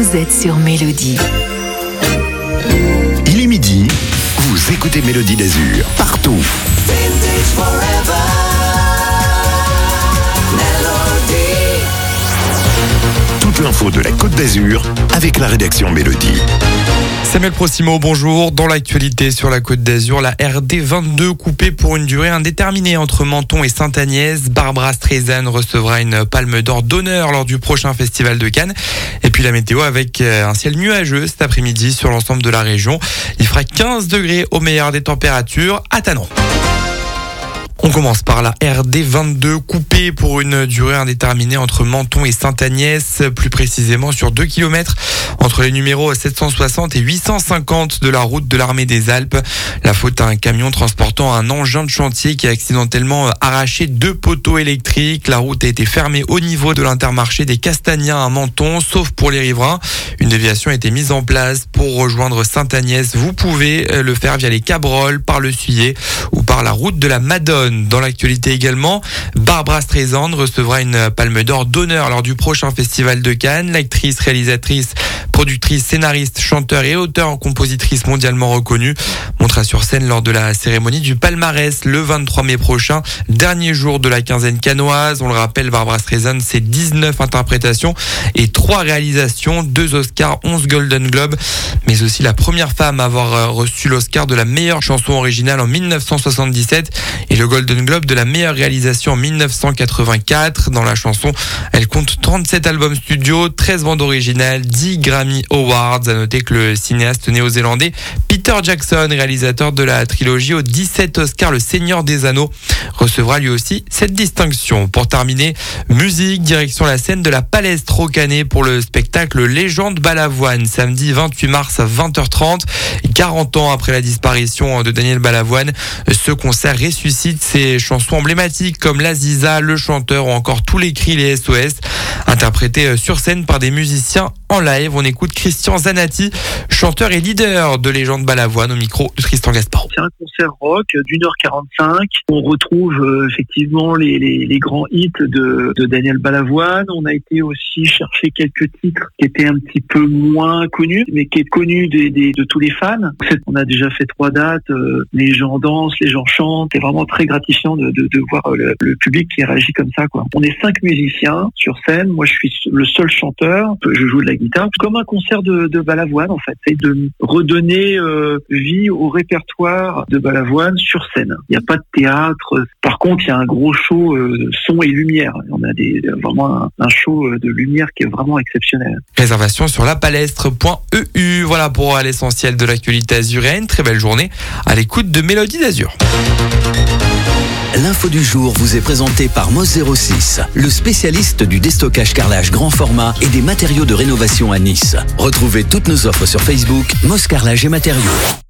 vous êtes sur Mélodie. Il est midi, vous écoutez Mélodie d'Azur, partout. Toute l'info de la Côte d'Azur avec la rédaction Mélodie. Samuel Procimo, bonjour. Dans l'actualité sur la Côte d'Azur, la RD 22 coupée pour une durée indéterminée entre Menton et Sainte-Agnès. Barbara Streisand recevra une palme d'or d'honneur lors du prochain festival de Cannes. Et puis la météo avec un ciel nuageux cet après-midi sur l'ensemble de la région. Il fera 15 degrés au meilleur des températures à Tanon. On commence par la RD 22 coupée pour une durée indéterminée entre Menton et Sainte-Agnès, plus précisément sur 2 km entre les numéros 760 et 850 de la route de l'Armée des Alpes. La faute à un camion transportant un engin de chantier qui a accidentellement arraché 2 poteaux électriques. La route a été fermée au niveau de l'Intermarché des Castagniens à Menton, sauf pour les riverains. Une déviation a été mise en place pour rejoindre Sainte-Agnès. Vous pouvez le faire via les Cabrolles, par le Suyer ou par la route de la Madone. Dans l'actualité également, Barbara Streisand recevra une palme d'or d'honneur lors du prochain festival de Cannes. L'actrice, réalisatrice, productrice, scénariste, chanteur et auteur-compositrice mondialement reconnue montera sur scène lors de la cérémonie du palmarès le 23 mai prochain, dernier jour de la quinzaine cannoise. On le rappelle, Barbara Streisand, c'est 19 interprétations et 3 réalisations, 2 Oscars, 11 Golden Globes, mais aussi la première femme à avoir reçu l'Oscar de la meilleure chanson originale en 1977 et le Golden Globe de la meilleure réalisation en 1984. Dans la chanson, elle compte 37 albums studio, 13 bandes originales, 10 Grammy Awards. À noter que le cinéaste néo-zélandais Peter Jackson, réalisateur de la trilogie aux 17 Oscars Le Seigneur des Anneaux, recevra lui aussi cette distinction. Pour terminer, musique, direction la scène de la Palestre Rocanais pour le spectacle Légende Balavoine, samedi 28 mars à 20h30. 40 ans après la disparition de Daniel Balavoine, ce concert ressuscite ses chansons emblématiques comme l'Aziza, le chanteur ou encore tous les cris, les SOS, interprétés sur scène par des musiciens en live. On écoute Christian Zanatti, chanteur et leader de Légende Balavoine, au micro de Tristan Gasparo. C'est un concert rock d'1h45. On retrouve effectivement les grands hits de Daniel Balavoine. On a été aussi chercher quelques titres qui étaient un petit peu moins connus, mais qui est connu de tous les fans. On a déjà fait 3 dates. Les gens dansent, les gens chantent. C'est vraiment très gratifiant de voir le public qui réagit comme ça, quoi. On est 5 musiciens sur scène. Moi, je suis le seul chanteur. Je joue de la guitare, comme un concert de Balavoine en fait, c'est de redonner vie au répertoire de Balavoine sur scène. Il n'y a pas de théâtre. Par contre, il y a un gros show son et lumière. On a vraiment un show de lumière qui est vraiment exceptionnel. Réservation sur lapalestre.eu. Voilà pour l'essentiel de l'actualité azuréenne. Très belle journée à l'écoute de Mélodie d'Azur. L'info du jour vous est présentée par Moss 06, le spécialiste du déstockage carrelage grand format et des matériaux de rénovation à Nice. Retrouvez toutes nos offres sur Facebook, Moss Carrelage et Matériaux.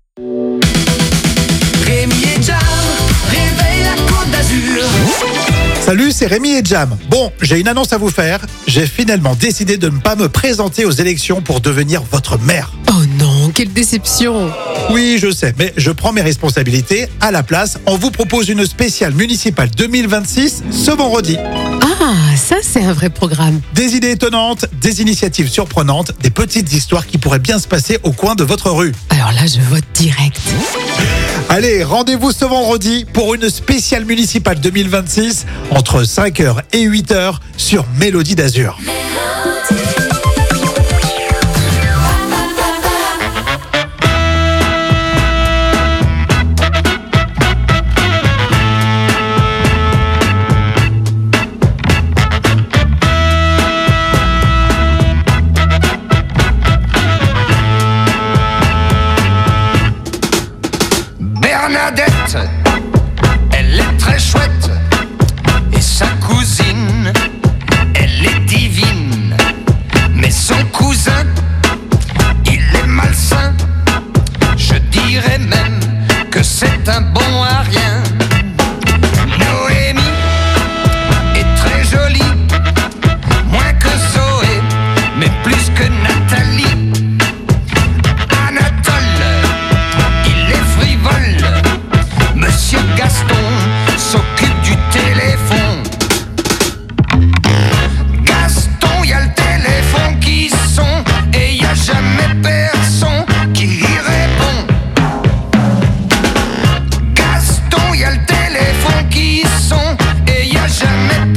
Rémi et Jam, réveille la Côte d'Azur. Salut, c'est Rémi et Jam. Bon, j'ai une annonce à vous faire. J'ai finalement décidé de ne pas me présenter aux élections pour devenir votre maire. Oh non, quelle déception! Oui, je sais, mais je prends mes responsabilités. À la place, on vous propose une spéciale municipale 2026 ce vendredi. Ah, ça c'est un vrai programme. Des idées étonnantes, des initiatives surprenantes, des petites histoires qui pourraient bien se passer au coin de votre rue. Alors là, je vote direct. Allez, rendez-vous ce vendredi pour une spéciale municipale 2026 entre 5h et 8h sur Mélodie d'Azur. Bernadette, elle est très chouette, et sa cousine, elle est divine.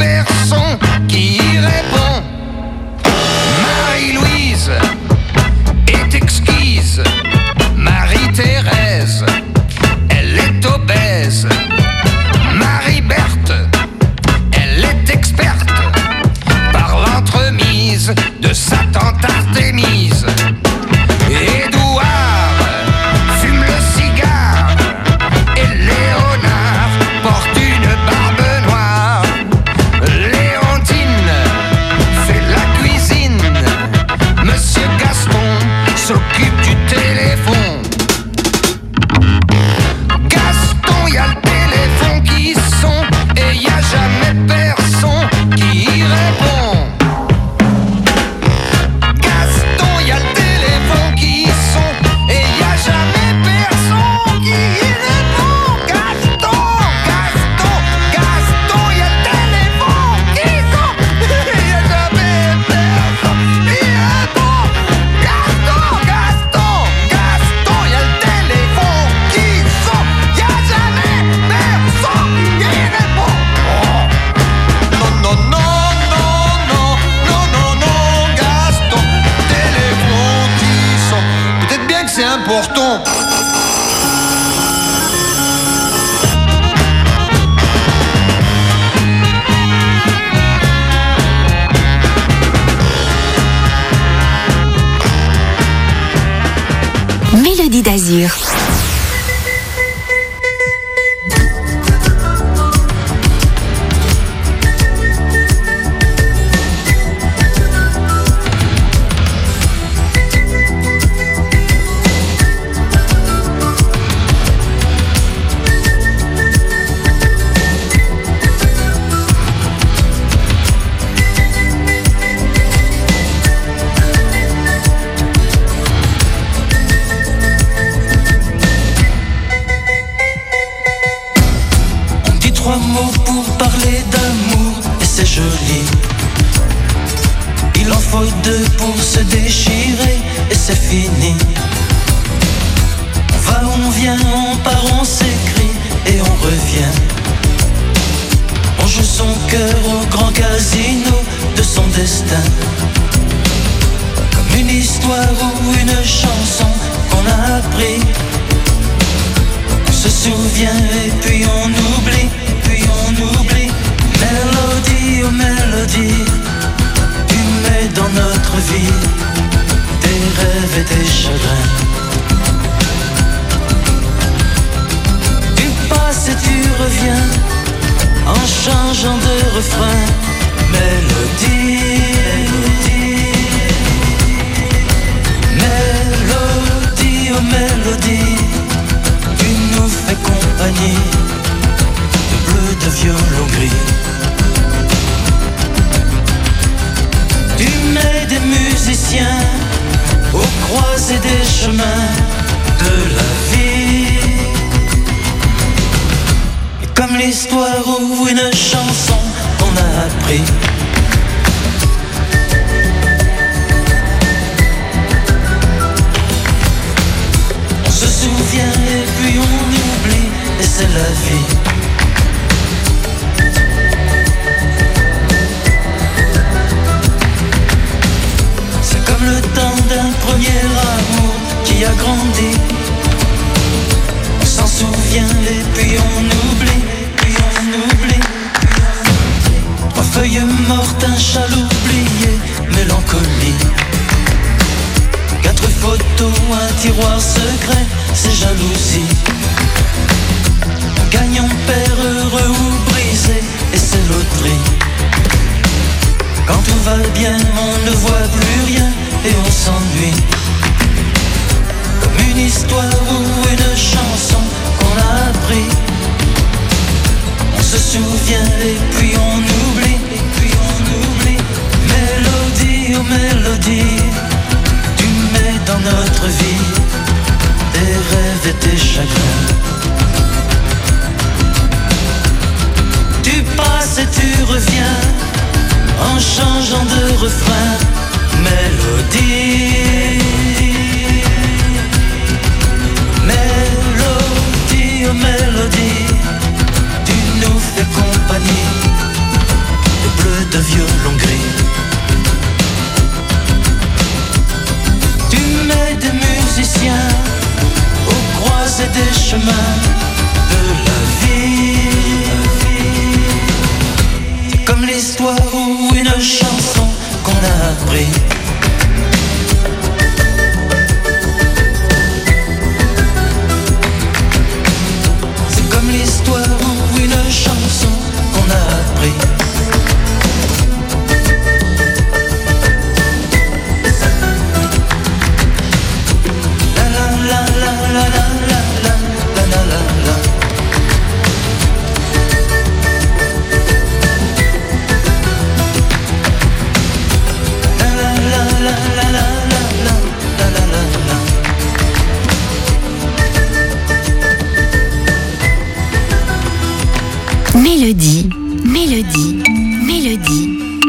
personne qui y répond. Marie-Louise est exquise. Marie-Thérèse, elle est obèse. Marie-Berthe, elle est experte par l'entremise de sa tante Artémise. Édouard fume le cigare et Léonard porte une barbe noire. Léontine fait la cuisine. Monsieur Gaston s'occupe du téléphone. Gaston, y a le téléphone qui sonne et y a jamais personne qui y répond. Gaston, y a le téléphone qui sonne et y a jamais personne qui y répond. Gaston, Gaston, Gaston, y a le téléphone qui sonne et y a jamais personne qui y répond. Gaston, Gaston, Gaston, y a le téléphone qui sonne, y a jamais personne qui y répond. Non, non, non, non, non, non, non, non, Gaston, téléphone qui sonne. Peut-être bien que c'est important. Mélodie d'Azur. On dit trois mots pour parler d'amour et c'est joli. Il en faut deux pour se déchirer et c'est fini. On va, on vient, on part, on s'écrit et on revient. On joue son cœur au grand casino de son destin. Comme une histoire ou une chanson qu'on a appris. On se souvient et puis on oublie, puis on oublie. Mélodie, oh mélodie, tu mets dans notre vie tes rêves et tes chagrins. Tu passes et tu reviens en changeant de refrain. Mélodie, mélodie, oh mélodie, tu nous fais compagnie de bleu, de violon gris. Tu mets des musiciens aux croisées des chemins de la vie. Et comme l'histoire ou une chanson qu'on a appris. On se souvient et puis on oublie et c'est la vie. C'est comme le temps d'un premier amour qui a grandi. On s'en souvient et puis on oublie, puis on oublie. Trois feuilles mortes, un châle oublié, mélancolie. Quatre photos, un tiroir secret, c'est jalousie. On gagne, on perd, heureux ou brisé, et c'est loterie. Quand tout va bien, on ne voit plus rien et on s'ennuie. Comme une histoire ou une chanson qu'on a appris. On se souvient et puis on oublie, et puis on oublie. Mélodie, oh mélodie, tu mets dans notre vie tes rêves et tes chagrins. Tu passes et tu reviens en changeant de refrain. Mélodie, mélodie, oh mélodie, tu nous fais compagnie de violon gris. Tu mets des musiciens aux croisées des chemins de la vie. C'est comme l'histoire ou une chanson qu'on a appris. C'est comme l'histoire ou une chanson qu'on a appris. La la la la la la la la la la la. Mélodie, mélodie, mélodie.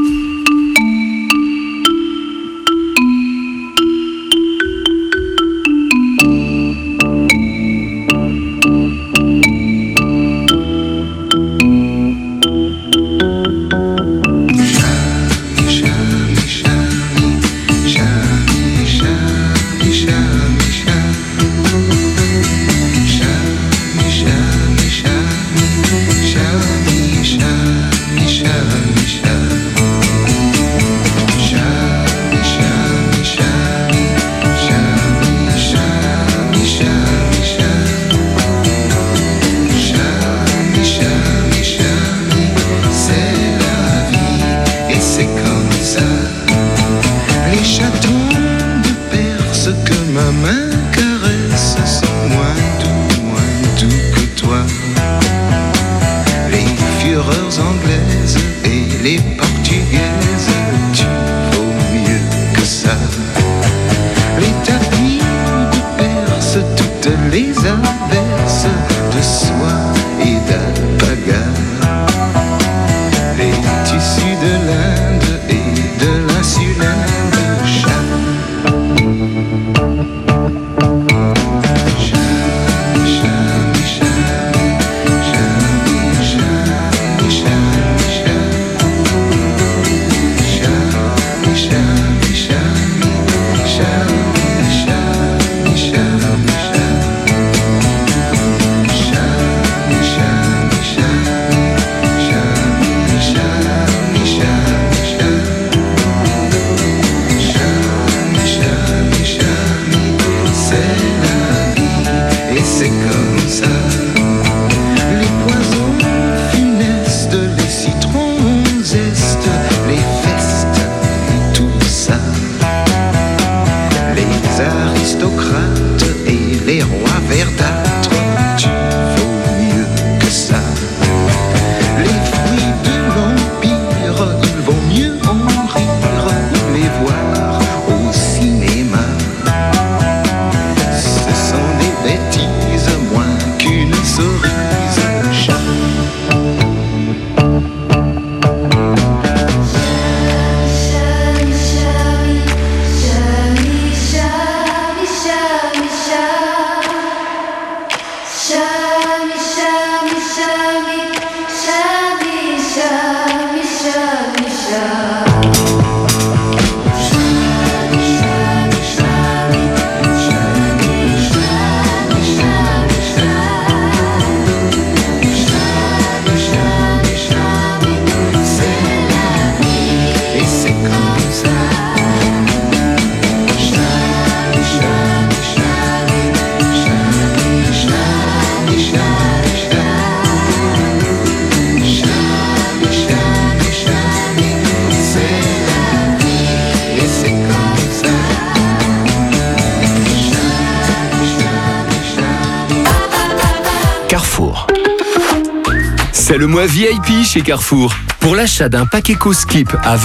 C'est le mois VIP chez Carrefour. Pour l'achat d'un pack Eco-Skip à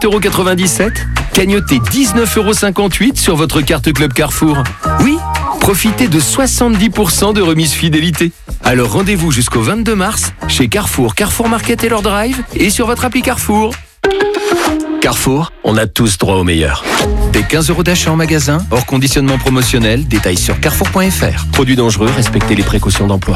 27,97 €, cagnotez 19,58 € sur votre carte Club Carrefour. Oui, profitez de 70% de remise fidélité. Alors rendez-vous jusqu'au 22 mars chez Carrefour, Carrefour Market et leur Drive et sur votre appli Carrefour. Carrefour, on a tous droit au meilleur. Des 15 € d'achat en magasin, hors conditionnement promotionnel, détails sur carrefour.fr. Produits dangereux, respectez les précautions d'emploi.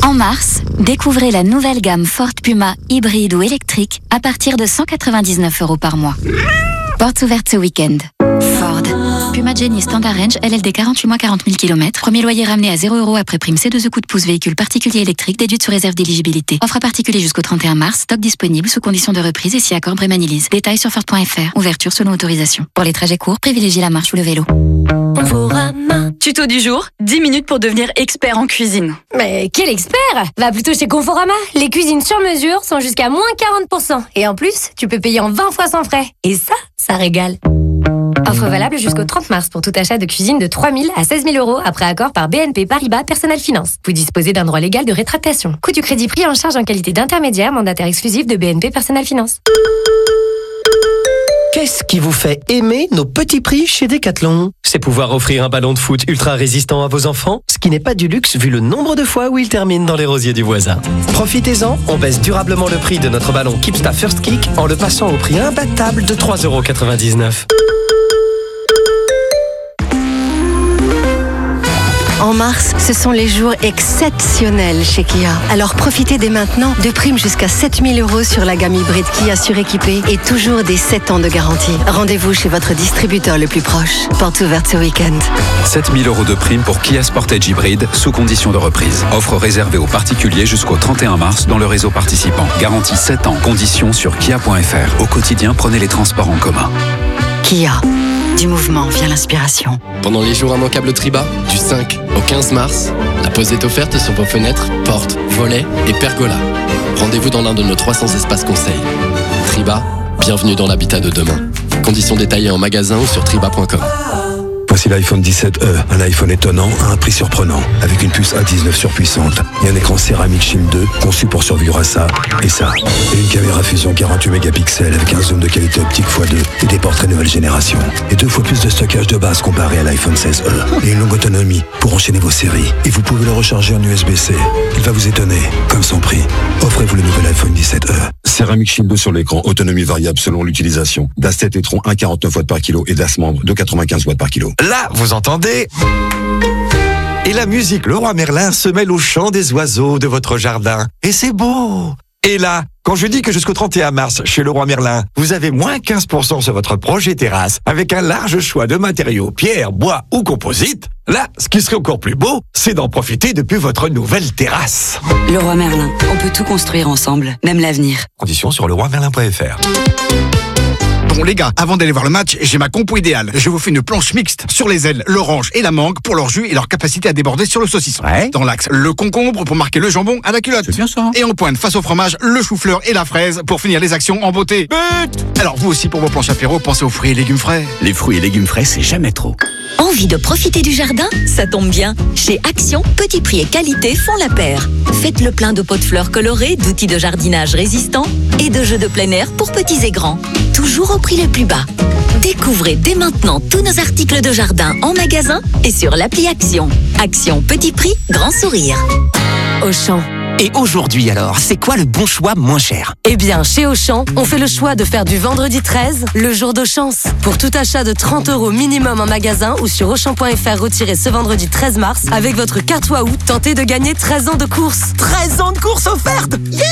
En mars, découvrez la nouvelle gamme Ford Puma hybride ou électrique à partir de 199 € par mois. Portes ouvertes ce week-end. Ford. Puma Jenny Standard Range, LLD 48 mois 40 000 km. Premier loyer ramené à 0 € après prime C2E coup de pouce véhicule particulier électrique déduite sous réserve d'éligibilité. Offre à particulier jusqu'au 31 mars. Stock disponible sous conditions de reprise et si accord Brémanilise. Détails sur Ford.fr. Ouverture selon autorisation. Pour les trajets courts, privilégiez la marche ou le vélo. Conforama. Tuto du jour, 10 minutes pour devenir expert en cuisine. Mais quel expert! Va plutôt chez Conforama. Les cuisines sur mesure sont jusqu'à moins 40%. Et en plus, tu peux payer en 20 fois sans frais. Et ça régale. Offre valable jusqu'au 30 mars pour tout achat de cuisine de 3 000 à 16 000 € après accord par BNP Paribas Personal Finance. Vous disposez d'un droit légal de rétractation. Coût du crédit pris en charge en qualité d'intermédiaire, mandataire exclusif de BNP Personal Finance. Qu'est-ce qui vous fait aimer nos petits prix chez Decathlon? C'est pouvoir offrir un ballon de foot ultra résistant à vos enfants, ce qui n'est pas du luxe vu le nombre de fois où ils terminent dans les rosiers du voisin. Profitez-en, on baisse durablement le prix de notre ballon Keepsta First Kick en le passant au prix imbattable de 3,99 €. En mars, ce sont les jours exceptionnels chez Kia. Alors profitez dès maintenant de primes jusqu'à 7 000 € sur la gamme hybride Kia suréquipée et toujours des 7 ans de garantie. Rendez-vous chez votre distributeur le plus proche. Porte ouverte ce week-end. 7 000 € de primes pour Kia Sportage hybride sous condition de reprise. Offre réservée aux particuliers jusqu'au 31 mars dans le réseau participant. Garantie 7 ans. Conditions sur kia.fr. Au quotidien, prenez les transports en commun. Kia. Du mouvement vient l'inspiration. Pendant les jours immanquables Triba, du 5 au 15 mars, la pause est offerte sur vos fenêtres, portes, volets et pergolas. Rendez-vous dans l'un de nos 300 espaces conseils. Triba, bienvenue dans l'habitat de demain. Conditions détaillées en magasin ou sur triba.com. Voici l'iPhone 17e, un iPhone étonnant à un prix surprenant, avec une puce A19 surpuissante et un écran céramique Shield 2 conçu pour survivre à ça et ça. Et une caméra fusion 48 mégapixels avec un zoom de qualité optique x2 et des portraits nouvelle génération. Et 2 fois plus de stockage de base comparé à l'iPhone 16e. Et une longue autonomie pour enchaîner vos séries. Et vous pouvez le recharger en USB-C. Il va vous étonner, comme son prix. Offrez-vous le nouvel iPhone 17e. Céramique Shield 2 sur l'écran, autonomie variable selon l'utilisation. DAS 7 et Tron 1,49 watts par kilo et DAS membre de 95 watts par kilo. Là, vous entendez? Et la musique Leroy Merlin se mêle au chant des oiseaux de votre jardin. Et c'est beau! Et là, quand je dis que jusqu'au 31 mars, chez Leroy Merlin, vous avez moins 15% sur votre projet terrasse, avec un large choix de matériaux, pierre, bois ou composite, là, ce qui serait encore plus beau, c'est d'en profiter depuis votre nouvelle terrasse. Leroy Merlin, on peut tout construire ensemble, même l'avenir. Conditions sur leroymerlin.fr. Bon les gars, avant d'aller voir le match, j'ai ma compo idéale. Je vous fais une planche mixte sur les ailes, l'orange et la mangue pour leur jus et leur capacité à déborder sur le saucisson. Ouais. Dans l'axe, le concombre pour marquer le jambon à la culotte. C'est bien ça. Et en pointe, face au fromage, le chou-fleur et la fraise pour finir les actions en beauté. But! Alors vous aussi pour vos planches apéro, pensez aux fruits et légumes frais. Les fruits et légumes frais, c'est jamais trop. Envie de profiter du jardin? Ça tombe bien. Chez Action, petit prix et qualité font la paire. Faites le plein de pots de fleurs colorés, d'outils de jardinage résistants et de jeux de plein air pour petits et grands. Toujours au prix le plus bas. Découvrez dès maintenant tous nos articles de jardin en magasin et sur l'appli Action. Action, petit prix, grand sourire. Auchan. Et aujourd'hui alors, c'est quoi le bon choix moins cher? Eh bien, chez Auchan, on fait le choix de faire du vendredi 13 le jour de chance. Pour tout achat de 30 € minimum en magasin ou sur Auchan.fr retiré ce vendredi 13 mars, avec votre carte Waouh, tentez de gagner 13 ans de course. 13 ans de course offerte!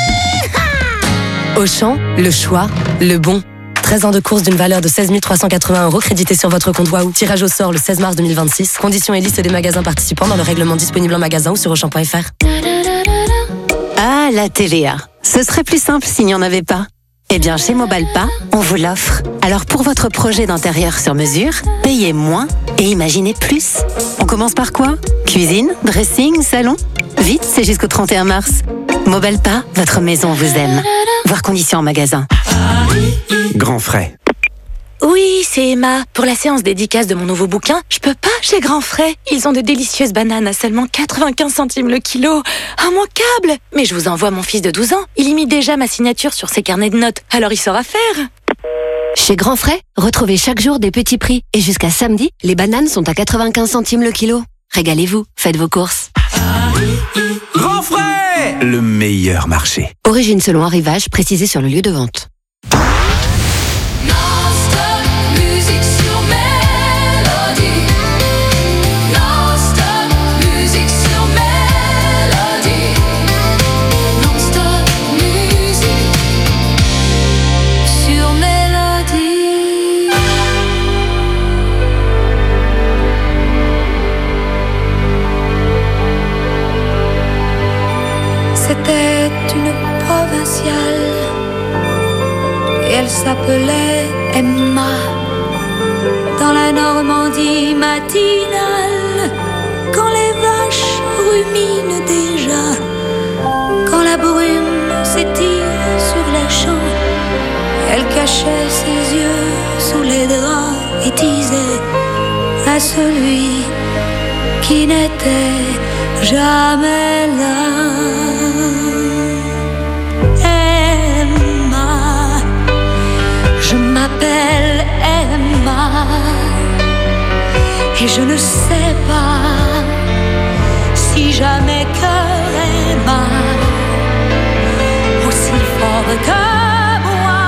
Auchan, le choix, le bon. 13 ans de course d'une valeur de 16 380 € crédité sur votre compte Waouh. Tirage au sort le 16 mars 2026. Conditions et liste des magasins participants dans le règlement disponible en magasin ou sur Auchan.fr. Ah, la TVA. Ce serait plus simple s'il n'y en avait pas. Eh bien, chez Mobalpa, on vous l'offre. Alors, pour votre projet d'intérieur sur mesure, payez moins et imaginez plus. On commence par quoi? Cuisine, dressing, salon? Vite, c'est jusqu'au 31 mars. Mobalpa, votre maison vous aime. Voir conditions en magasin. Grand frais. Oui, c'est Emma. Pour la séance dédicace de mon nouveau bouquin, je peux pas chez Grand Frais. Ils ont de délicieuses bananes à seulement 95 centimes le kilo. Immanquable! Mais je vous envoie mon fils de 12 ans. Il y mit déjà ma signature sur ses carnets de notes. Alors il saura faire. Chez Grand Frais, retrouvez chaque jour des petits prix. Et jusqu'à samedi, les bananes sont à 95 centimes le kilo. Régalez-vous, faites vos courses. Grand Frais! Le meilleur marché. Origine selon arrivage, précisé sur le lieu de vente. C'était une provinciale et elle s'appelait Emma. Dans la Normandie matinale, quand les vaches ruminent déjà, quand la brume s'étire sur les champs, elle cachait ses yeux sous les draps et disait à celui qui n'était jamais là: Emma, je m'appelle Emma, et je ne sais pas si jamais cœur Emma aussi fort que moi.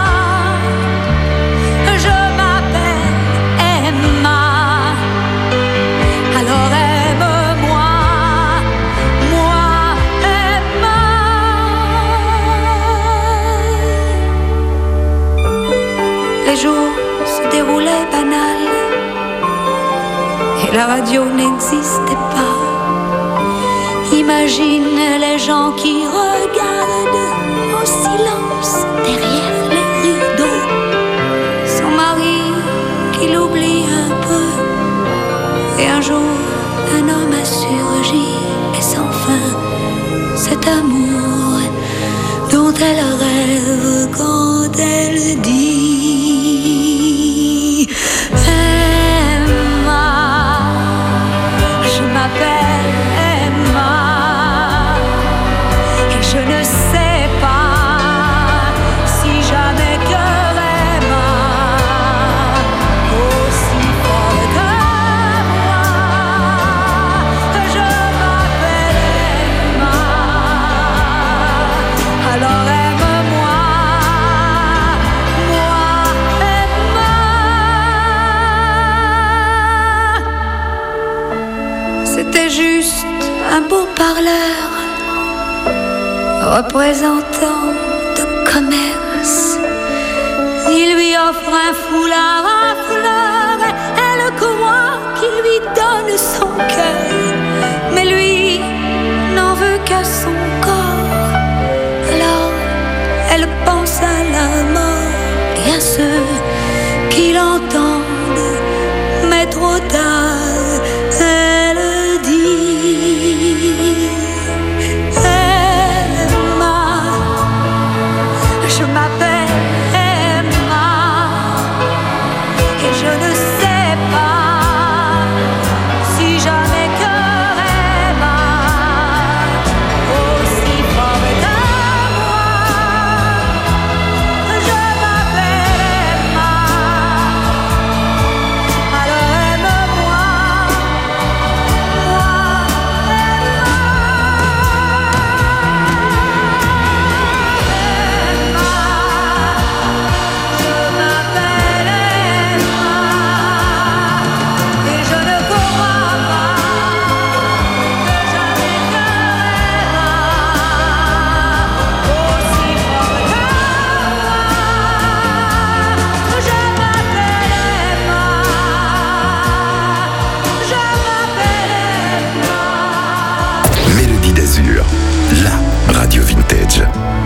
Je m'appelle Emma, alors aime-moi, moi Emma. Les jours se déroulaient banals et la radio n'existait pas. Imagine les gens qui regardent en silence derrière les rideaux son mari qui l'oublie un peu. Et un jour, un homme a surgi et sans fin cet amour dont elle rêve quand elle dit: Emma, je m'appelle Emma, et je ne sais pas si jamais cœur Emma aussi fort que moi. Je m'appelle Emma, alors aime-moi, moi Emma. C'était juste un beau parleur représentant de commerce. Il lui offre un foulard à fleurs, elle croit qu'il lui donne son cœur, mais lui n'en veut qu'à son corps. Alors elle pense à la mort et à ceux qui l'entendent, mais trop tard elle dit: Emma, je m'appelle Emma, et je ne sais pas si jamais cœur Emma aussi fort que moi. Je m'appelle Emma, alors aime-moi, moi Mélodie d'Azur, la radio vintage.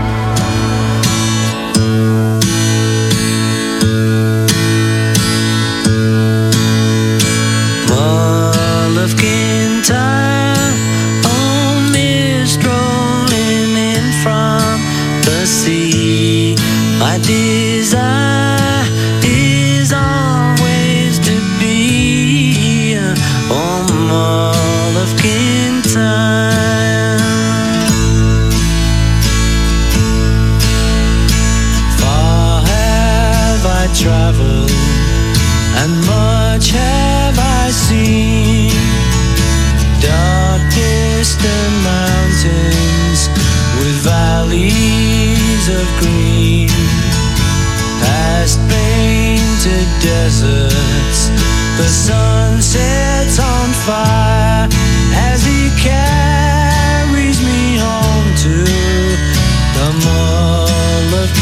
Mall of Kintyre, on mist rolling in from the sea. My desire is always to be on Mall of Kintyre. Far have I traveled, and much have I seen. Dark distant mountains with valleys of green, past painted deserts, the sun sets on fire as he carries me home to the Mall of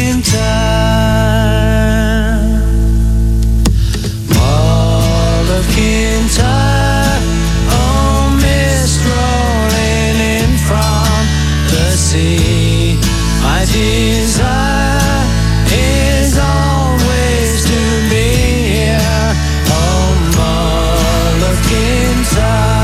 Kintyre. Mall of Kintyre, oh mist rolling in from the sea. see. My desire is always to be here. Oh, more look inside.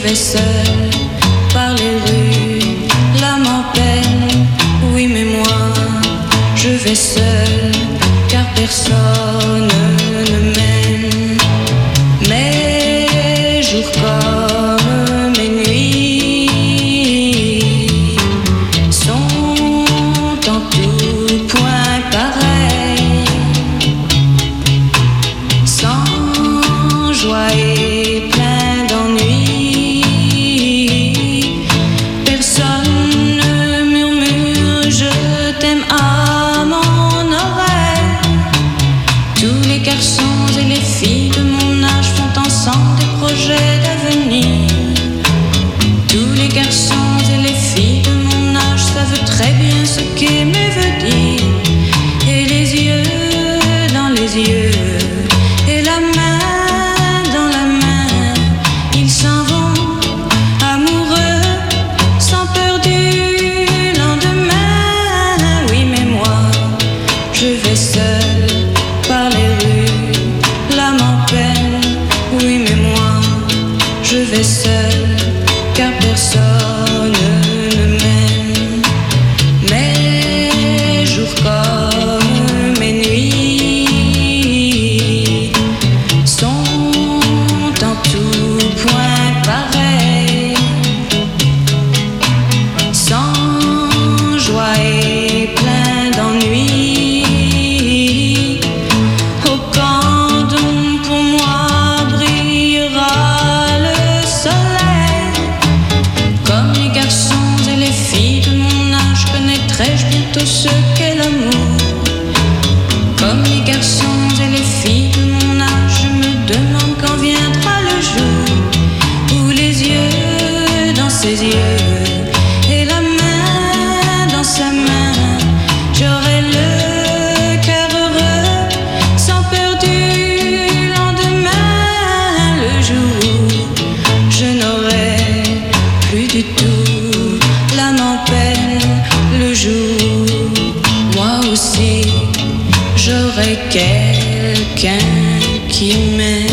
vais seule par les rues, l'âme en peine, oui mais moi, je vais seule, car personne ne m'aime. Mes jours comme mes nuits sont en tout point pareils, sans joie et plein d'ennui. Personne ne murmure je t'aime à mon oreille. Tous les garçons et les filles de mon âge font ensemble des projets d'avenir. Tous les garçons et les filles de mon âge savent très bien ce qu'aimer veut dire. Et les yeux dans les yeux, et la main dans la main, ils s'en vont amoureux, sans peur du lendemain. Oui mais moi, je vais seule par les rues, l'âme en peine. Oui mais moi, je vais seule, car personne ne m'aime. Mes jours comme mes nuits sont en tout point pareils, sans joie et plein d'ennui. Oh, quand donc pour moi brillera le soleil, comme les garçons et les filles de mon âge, connaîtrai-je bientôt ce qu'est l'amour. Comme les garçons et les filles de mon âge, je me demande quand viendra le jour où les yeux dans ses yeux et la main dans sa main, j'aurai le cœur heureux, sans peur du lendemain. Le jour où je n'aurai plus du tout l'âme en peine. Le jour où moi aussi j'aurai quelqu'un qui m'aime.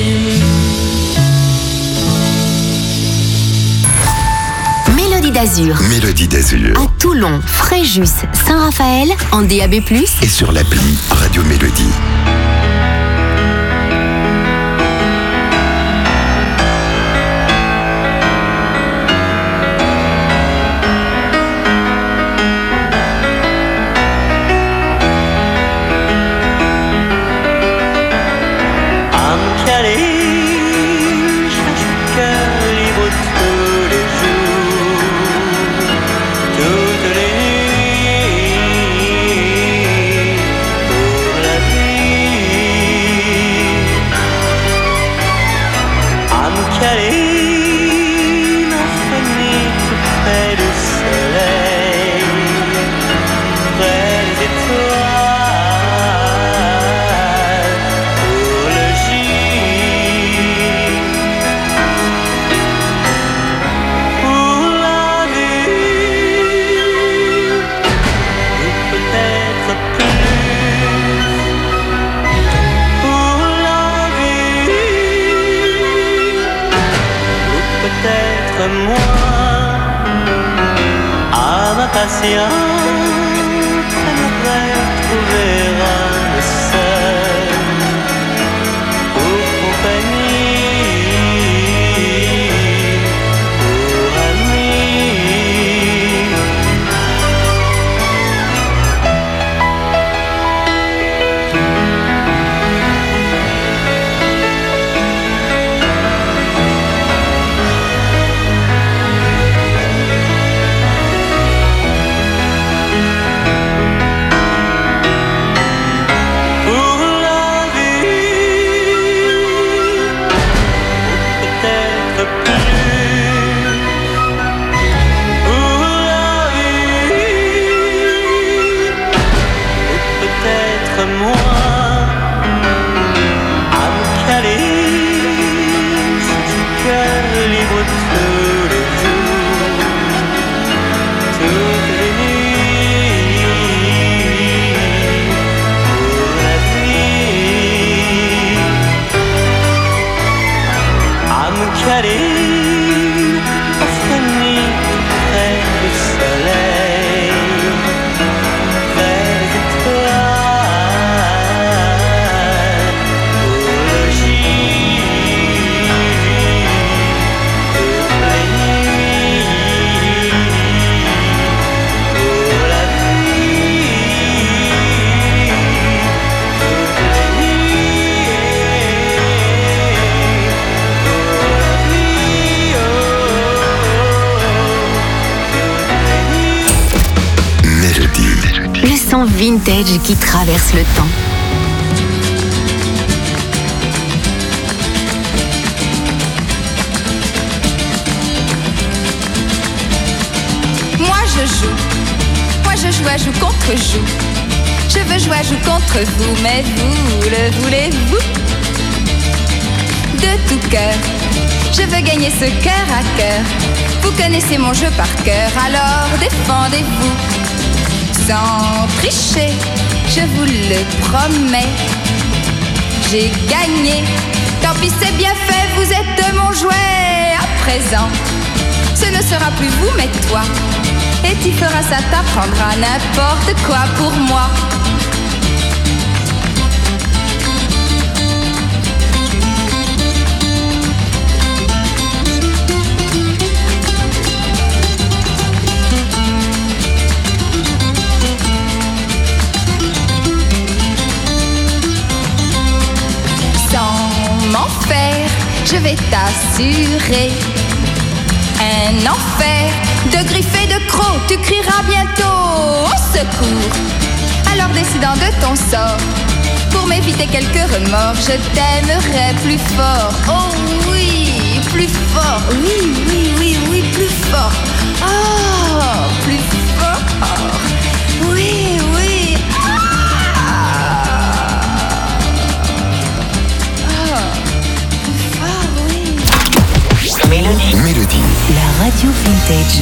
Mélodie d'Azur. Mélodie d'Azur. À Toulon, Fréjus, Saint-Raphaël, en DAB+. Et sur l'appli Radio Mélodie. vintage qui traverse le temps. Joue contre joue. Je veux jouer à joue contre vous, mais vous le voulez-vous? De tout cœur, je veux gagner ce cœur à cœur. Vous connaissez mon jeu par cœur, alors défendez-vous. Sans tricher, je vous le promets. J'ai gagné, tant pis c'est bien fait, vous êtes mon jouet. À présent, ce ne sera plus vous mais toi. Et tu feras ça, t'apprendras n'importe quoi pour moi. Sans m'en faire, je vais t'assurer un enfer de griffes et de crocs, tu crieras bientôt au secours. Alors décidant de ton sort, pour m'éviter quelques remords, je t'aimerai plus fort. Oh oui, plus fort. Oui, oui, oui, oui, plus fort. Oh, plus fort. Oui, oui. Mélodie. La radio vintage.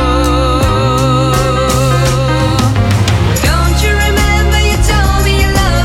Don't you remember you told me you loved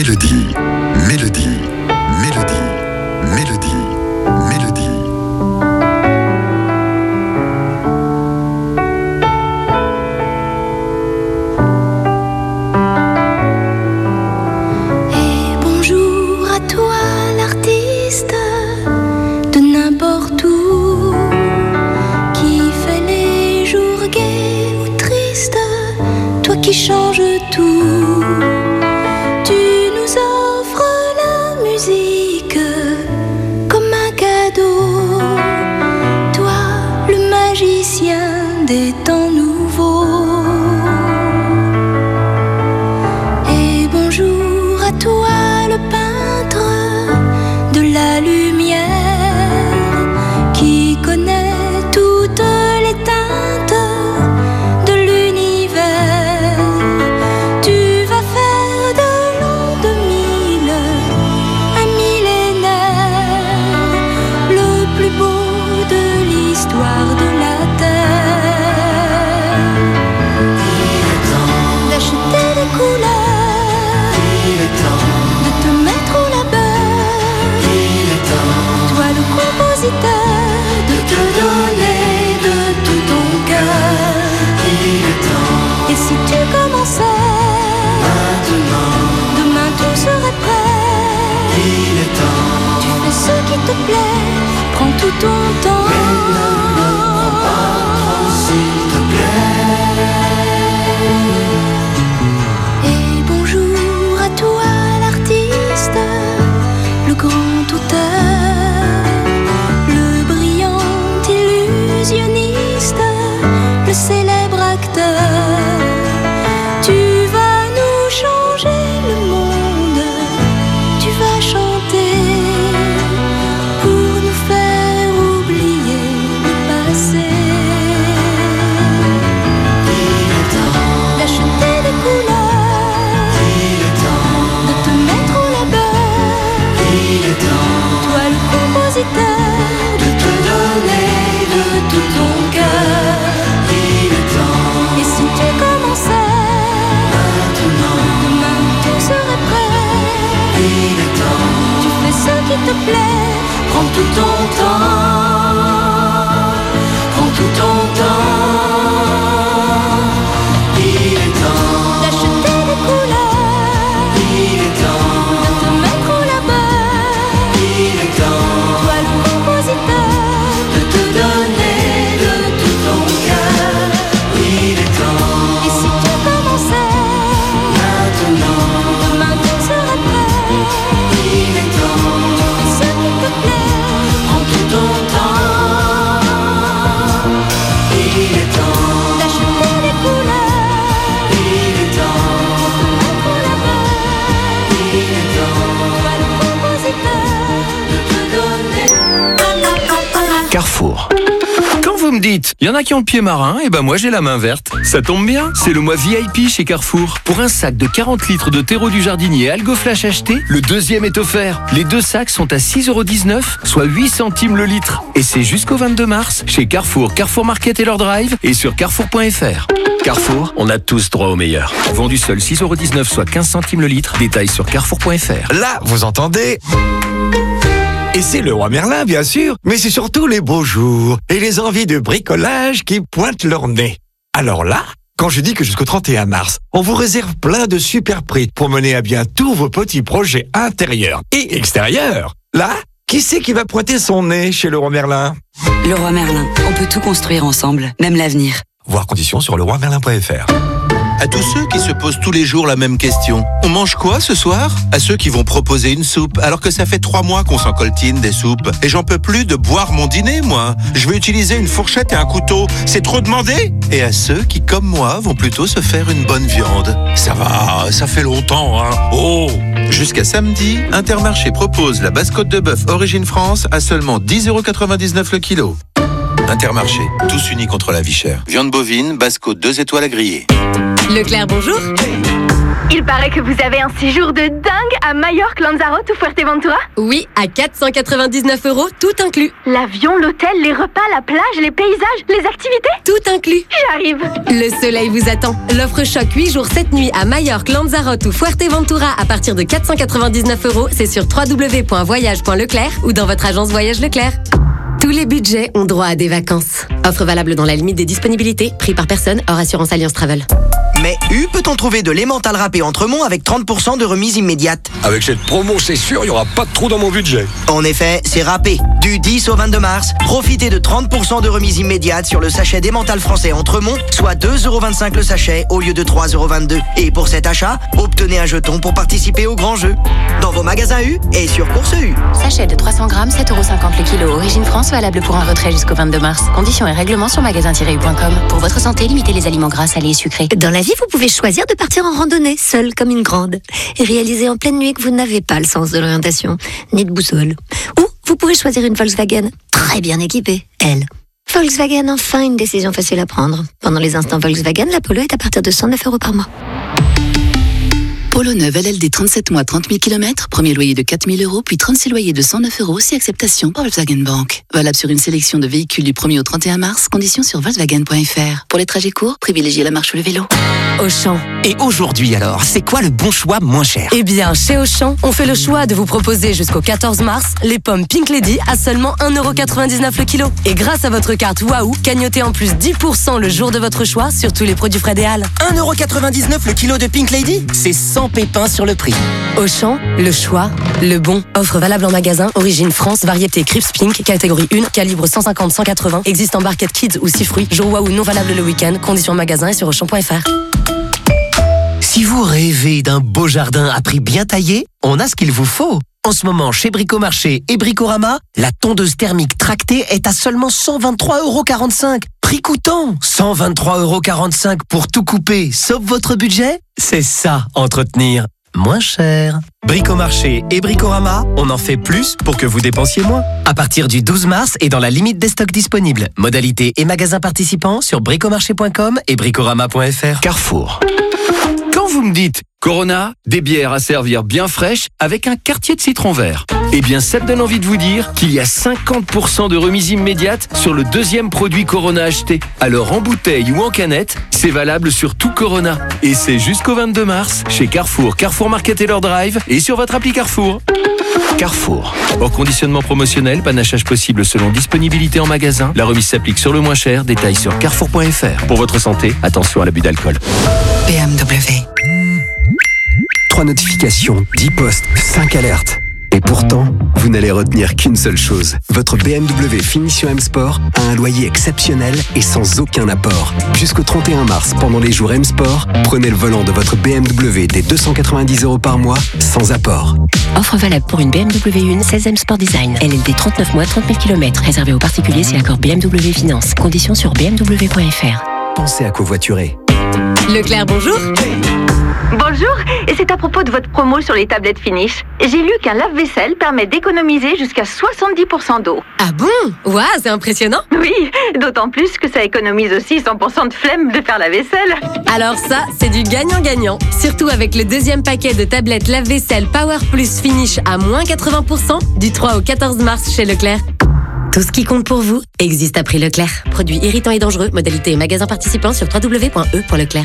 Mélodie, Mélodie, Mélodie, Mélodie, Mélodie. Et bonjour à toi l'artiste de n'importe où, qui fait les jours gais ou tristes, toi qui changes tout. Tu nous offres la musique comme un cadeau, toi le magicien des temps nouveaux. Et bonjour à toi le peintre de la lumière, qui connaît toutes les teintes de l'univers. Tu vas faire de l'an 2000 un millénaire, le plus beau de l'histoire de la terre. Il est temps d'acheter des couleurs, il est temps de te mettre au labeur, il est temps, toi le compositeur, de te donner de tout ton cœur. Il est temps. Et si tu commençais maintenant, demain tout serait prêt. Il est temps. Tu fais ce qui te plaît, prends tout ton temps. Mais ne prends pas trop, s'il te plaît. Et bonjour à toi l'artiste, le grand auteur, le brillant illusionniste, le célèbre acteur. Tu vas nous changer le monde, tu vas chanter pour nous faire oublier le passé. Il est temps d'acheter des couleurs, il est temps de te mettre au labeur, il est temps, toi le compositeur, de te donner de tout ton cœur. Il est temps. Et si tu commençais maintenant, demain tout serait prêt. Il est temps. Tu fais ce qui te plaît, prends tout ton temps, prends tout ton temps. Il est temps d'acheter des couleurs, il est temps de te mettre au labeur, il est temps, toi le compositeur, de te donner de tout ton cœur. Il est temps. Et si tu commençais maintenant, demain tout serait prêt. Il est temps. Tu fais ce qui te plaît, prends tout ton temps. Il est temps d'acheter des couleurs, il est temps de te mettre au labeur, il est temps, toi le compositeur, de te donner. Carrefour. Quand vous me dites, il y en a qui ont le pied marin, et ben moi j'ai la main verte. Ça tombe bien, c'est le mois VIP chez Carrefour. Pour un sac de 40 litres de terreau du jardinier Algo Flash acheté, le deuxième est offert. Les deux sacs sont à 6,19 €, soit 8 centimes le litre. Et c'est jusqu'au 22 mars chez Carrefour, Carrefour Market et leur drive et sur carrefour.fr. Carrefour, on a tous droit au meilleur. Vendu seul 6,19 €, soit 15 centimes le litre. Détail sur carrefour.fr. Là, vous entendez ? Et c'est le roi Merlin, bien sûr, mais c'est surtout les beaux jours et les envies de bricolage qui pointent leur nez. Alors là, quand je dis que jusqu'au 31 mars, on vous réserve plein de super prix pour mener à bien tous vos petits projets intérieurs et extérieurs. Là, qui c'est qui va pointer son nez chez le roi Merlin ? Le roi Merlin, on peut tout construire ensemble, même l'avenir. Voir conditions sur leroimerlin.fr. À tous ceux qui se posent tous les jours la même question. On mange quoi ce soir ? À ceux qui vont proposer une soupe, alors que ça fait 3 mois qu'on s'en coltine des soupes. Et j'en peux plus de boire mon dîner, moi. Je veux utiliser une fourchette et un couteau. C'est trop demandé ? Et à ceux qui, comme moi, vont plutôt se faire une bonne viande. Ça va, ça fait longtemps, hein. Oh ! Jusqu'à samedi, Intermarché propose la basse-côte de bœuf Origine France à seulement 10,99 € le kilo. Intermarché, tous unis contre la vie chère. Viande bovine, basse-côte 2 étoiles à griller. Leclerc, bonjour. Il paraît que vous avez un séjour de dingue à Majorque, Lanzarote ou Fuerteventura? Oui, à 499 €, tout inclus. L'avion, l'hôtel, les repas, la plage, les paysages, les activités? Tout inclus. J'arrive. Le soleil vous attend. L'offre choc 8 jours 7 nuits à Majorque, Lanzarote ou Fuerteventura à partir de 499 €, c'est sur www.voyage.leclerc ou dans votre agence Voyage Leclerc. Tous les budgets ont droit à des vacances. Offre valable dans la limite des disponibilités, prix par personne, hors assurance Alliance Travel. Mais peut-on trouver de l'emmental râpé Entremont avec 30% de remise immédiate? Avec cette promo, c'est sûr, il n'y aura pas de trou dans mon budget. En effet, c'est râpé. Du 10 au 22 mars, profitez de 30% de remise immédiate sur le sachet d'emmental français Entremont, soit 2,25 € le sachet au lieu de 3,22 €. Et pour cet achat, obtenez un jeton pour participer au grand jeu. Dans vos magasins U et sur Course U. Sachet de 300 grammes, 7,50 € le kilo. Origine France, valable pour un retrait jusqu'au 22 mars. Conditions et règlements sur magasin-u.com. Pour votre santé, limitez les aliments gras, salés et sucrés. Dans la vie, vous pouvez choisir de partir en randonnée, seule comme une grande, et réaliser en pleine nuit que vous n'avez pas le sens de l'orientation, ni de boussole. Ou vous pourrez choisir une Volkswagen, très bien équipée, elle. Volkswagen, enfin une décision facile à prendre. Pendant les instants Volkswagen, la Polo est à partir de 109 € par mois. Polo neuve LLD 37 mois 30 000 km, premier loyer de 4 000 €, puis 36 loyers de 109 € si acceptation par Volkswagen Bank. Valable sur une sélection de véhicules du 1er au 31 mars, conditions sur Volkswagen.fr. Pour les trajets courts, privilégiez la marche ou le vélo. Auchan. Et aujourd'hui alors, c'est quoi le bon choix moins cher? Eh bien, chez Auchan, on fait le choix de vous proposer jusqu'au 14 mars les pommes Pink Lady à seulement 1,99 € le kilo. Et grâce à votre carte Waouh, gagnotez en plus 10% le jour de votre choix sur tous les produits Fred et Hall. 1,99 € le kilo de Pink Lady? C'est sans pépin sur le prix. Auchan, le choix, le bon. Offre valable en magasin, origine France, variété Crips Pink, catégorie 1, calibre 150-180, existe en barquette kids ou 6 fruits, jour Waouh non valable le week-end, conditions magasin et sur Auchan.fr. Si vous rêvez d'un beau jardin à prix bien taillé, on a ce qu'il vous faut. En ce moment, chez Bricomarché et Bricorama, la tondeuse thermique tractée est à seulement 123,45 €. Prix coûtant, 123,45 € pour tout couper, sauf votre budget. C'est ça, entretenir moins cher. Bricomarché et Bricorama, on en fait plus pour que vous dépensiez moins. À partir du 12 mars et dans la limite des stocks disponibles. Modalités et magasins participants sur bricomarché.com et bricorama.fr. Carrefour. Quand vous me dites Corona, des bières à servir bien fraîches avec un quartier de citron vert, eh bien ça me donne envie de vous dire qu'il y a 50% de remise immédiate sur le deuxième produit Corona acheté. Alors en bouteille ou en canette, c'est valable sur tout Corona. Et c'est jusqu'au 22 mars chez Carrefour, Carrefour Market Taylor Drive et sur votre appli Carrefour. Carrefour. Hors conditionnement promotionnel, panachage possible selon disponibilité en magasin. La remise s'applique sur le moins cher. Détails sur carrefour.fr. Pour votre santé, attention à l'abus d'alcool. BMW. 3 notifications, 10 posts, 5 alertes. Et pourtant, vous n'allez retenir qu'une seule chose. Votre BMW Finition M Sport a un loyer exceptionnel et sans aucun apport. Jusqu'au 31 mars, pendant les jours M Sport, prenez le volant de votre BMW dès 290 € par mois, sans apport. Offre valable pour une BMW 1 16e Sport Design. LLD 39 mois 30 000 km. Réservé aux particuliers si accord BMW Finance. Conditions sur bmw.fr. Pensez à covoiturer. Leclerc, bonjour. Bonjour, et c'est à propos de votre promo sur les tablettes Finish. J'ai lu qu'un lave-vaisselle permet d'économiser jusqu'à 70% d'eau. Ah bon? Waouh, c'est impressionnant. Oui, d'autant plus que ça économise aussi 100% de flemme de faire la vaisselle. Alors ça, c'est du gagnant-gagnant. Surtout avec le deuxième paquet de tablettes lave-vaisselle Power Plus Finish à moins 80% du 3 au 14 mars chez Leclerc. Tout ce qui compte pour vous existe à prix Leclerc. Produits irritants et dangereux, modalité et magasins participants sur www.e.leclerc.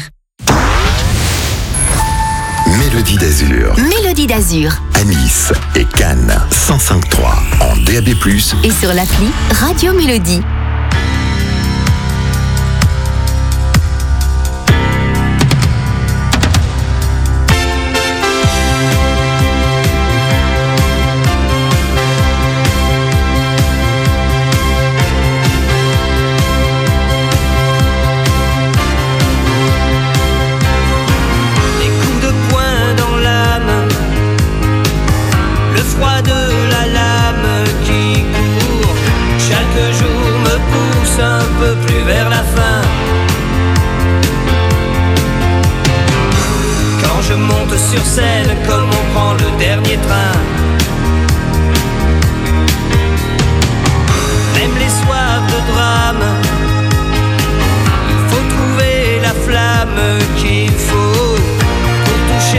Mélodie d'Azur. Mélodie d'Azur. À Nice et Cannes, 105.3 en DAB+. Et sur l'appli Radio Mélodie. Sur scène comme on prend le dernier train. Même les soirs de drame, il faut trouver la flamme qu'il faut pour toucher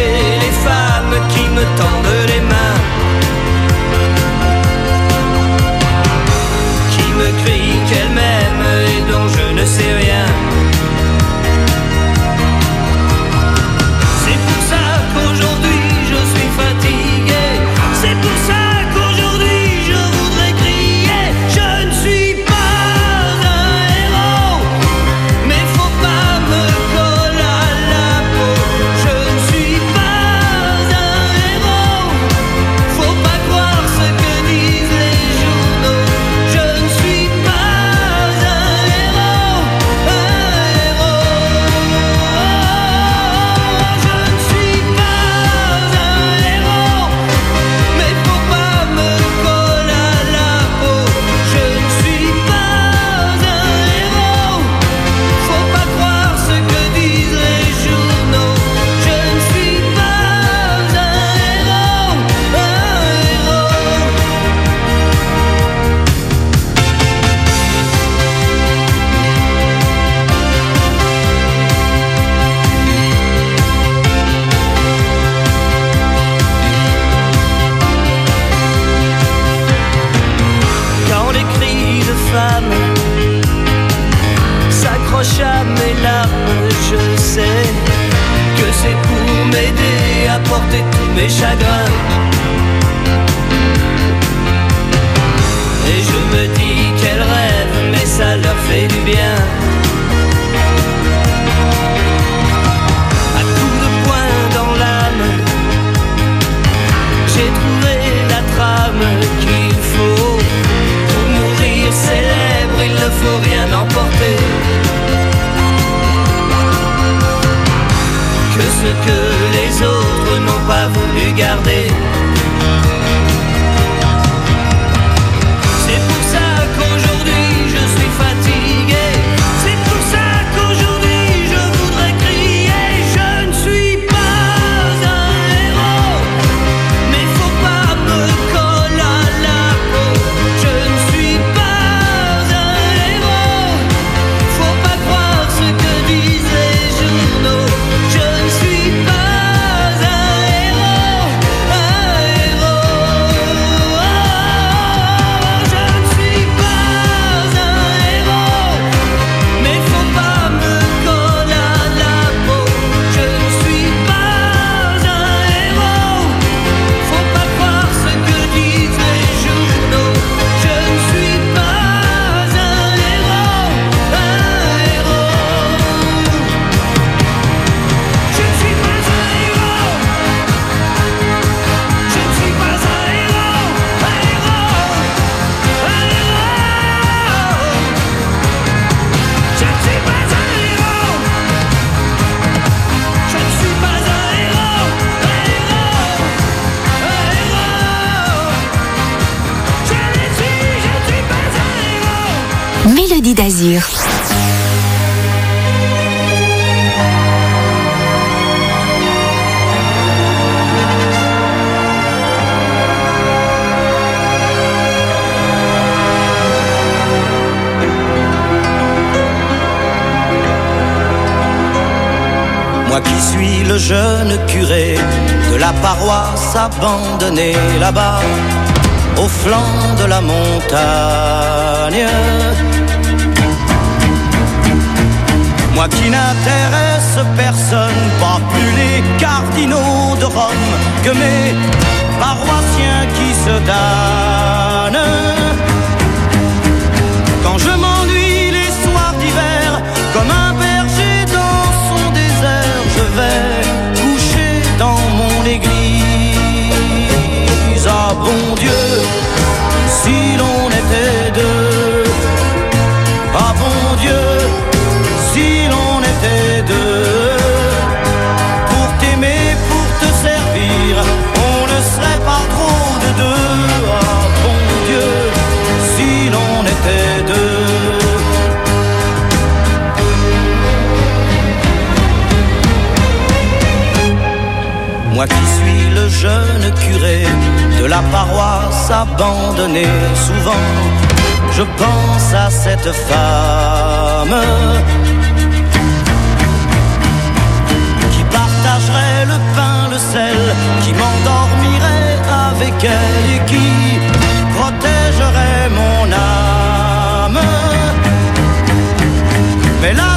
je sais que c'est pour m'aider à porter tous mes chagrins. Et je me dis qu'elles rêvent, mais ça leur fait du bien. À coups de poing dans l'âme, j'ai trouvé la trame qu'il faut. Pour mourir célèbre, il ne faut rien emporter. Que ce que les autres n'ont pas voulu garder. C'est pour ça qu'aujourd'hui je suis fatigué. C'est pour ça qu'aujourd'hui je voudrais crier. Je ne suis pas un héros, mais faut pas me coller à la peau. Je ne suis pas un héros, faut pas croire ce que disent les journaux. Je ne suis pas un héros, un héros. Je ne suis pas un héros, mais faut pas me coller à la peau. Je ne suis pas un héros, faut pas croire ce que disent les journaux. Je ne suis pas un héros, un héros. Je ne suis pas un héros. Je ne suis pas un héros, un héros, un héros. Je ne suis pas un héros. Je ne suis pas un héros, un héros, un héros. Je ne suis pas un héros. Mélodie d'Azur. Moi qui suis le jeune curé de la paroisse abandonnée là-bas, au flanc de la montagne. Moi qui n'intéresse personne, pas plus les cardinaux de Rome que mes paroissiens qui se damnent. Quand je m'ennuie les soirs d'hiver, comme un berger dans son désert, je vais coucher dans mon église. Ah bon Dieu, si l'on était deux. Ah bon Dieu, si l'on était deux. Pour t'aimer, pour te servir, on ne serait pas trop de deux. Ah bon Dieu, si l'on était deux. Moi qui suis le jeune curé de la paroisse abandonnée, souvent je pense à cette femme qui partagerait le pain, le sel, qui m'endormirait avec elle et qui protégerait mon âme. Mais là